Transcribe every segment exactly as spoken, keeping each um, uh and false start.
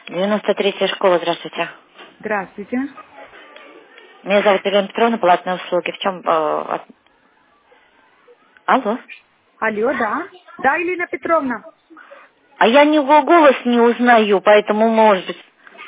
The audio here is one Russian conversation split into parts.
девяносто третья школа, здравствуйте. Здравствуйте. Меня зовут Елена Петровна, платные услуги. В чем... э, от- Алло? Алло, да? Да, Елена Петровна. А я ни его голос не узнаю, поэтому, может быть...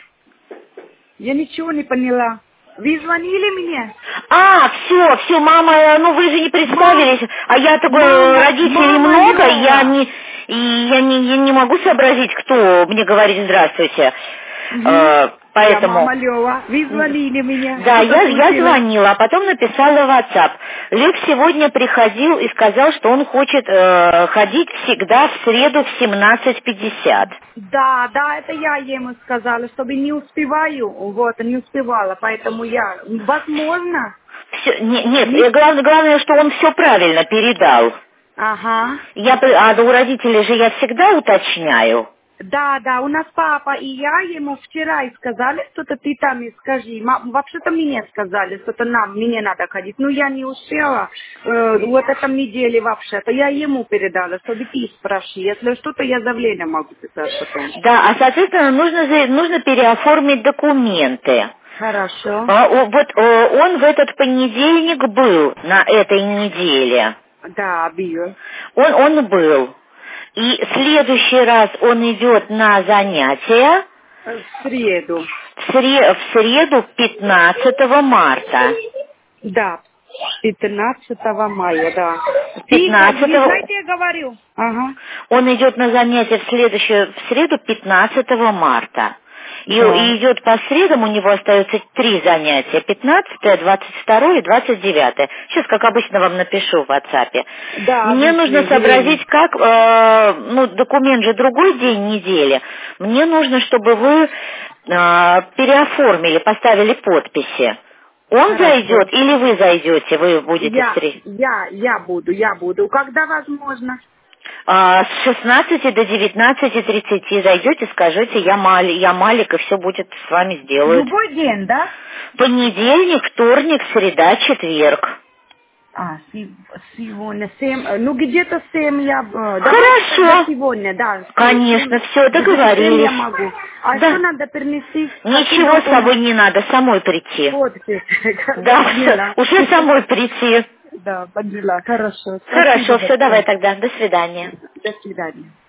Я ничего не поняла. Вы звонили мне? А, все, все, мама, э, ну вы же не Мам, представились, а я такой, э, мама, родителей мама много, я Лёва. не, и я не, я не могу сообразить, кто мне говорит здравствуйте. Угу. Э, Я поэтому... мама Лёва. Вы М, звонили мне. Да, Что-то я, я случилось? звонила, а потом написала в WhatsApp. Лев сегодня приходил и сказал, что он хочет э, ходить всегда в среду в семнадцать пятьдесят. Да, да, это я ему сказала, чтобы не успеваю. Вот, не успевала, поэтому я... Возможно. Всё- не- нет, э, Не... главное, главное, что он все правильно передал. Ага. Я, при- а у родителей же я всегда уточняю. Да, да, у нас папа и я ему вчера и сказали, что-то ты там и скажи. Ма- Вообще-то мне сказали, что-то нам, мне надо ходить. Но я не успела э, вот этом неделе вообще-то. Я ему передала, чтобы ты спроси. Если что-то, я заявление могу писать потом. Да, а соответственно нужно, за- нужно переоформить документы. Хорошо. А, о, вот о, он в этот понедельник был на этой неделе. Да, Билл. Он, он был. И в следующий раз он идет на занятия Э, В среду. в, сре- в среду пятнадцатого марта. Да, пятнадцатого мая, да. Ты, как вы пятнадцатого знаете, я говорю. Ага. он идет на занятия в следующую в среду пятнадцатого марта. И, Да. и идет по средам, у него остается три занятия, пятнадцатое, двадцать второе и двадцать девятое. Сейчас, как обычно, вам напишу в WhatsApp. Да, Мне нужно обычное время. сообразить, как, э, ну, документ же другой день недели. Мне нужно, чтобы вы э, переоформили, поставили подписи. Он Хорошо. зайдет или вы зайдете, вы будете Я, встретить? я, я буду, я буду. Когда возможно? А, с шестнадцати до девятнадцати тридцати зайдете, скажите, я, Мали, я Малик, и все будет с вами сделают. Любой день, да? Понедельник, вторник, среда, четверг. А, се- сегодня семь, э, ну где-то семь я... э, Давайте тогда Хорошо. сегодня, да, се- Конечно, семь, все, где-то семь я договорились. могу. А что Да. надо принести? Ничего Какие с собой документы? не надо, самой прийти. Подпись. Да, Поняла. уже самой прийти. Да, поняла. Хорошо. Спасибо Хорошо, все, давай большое. тогда, до свидания. До свидания.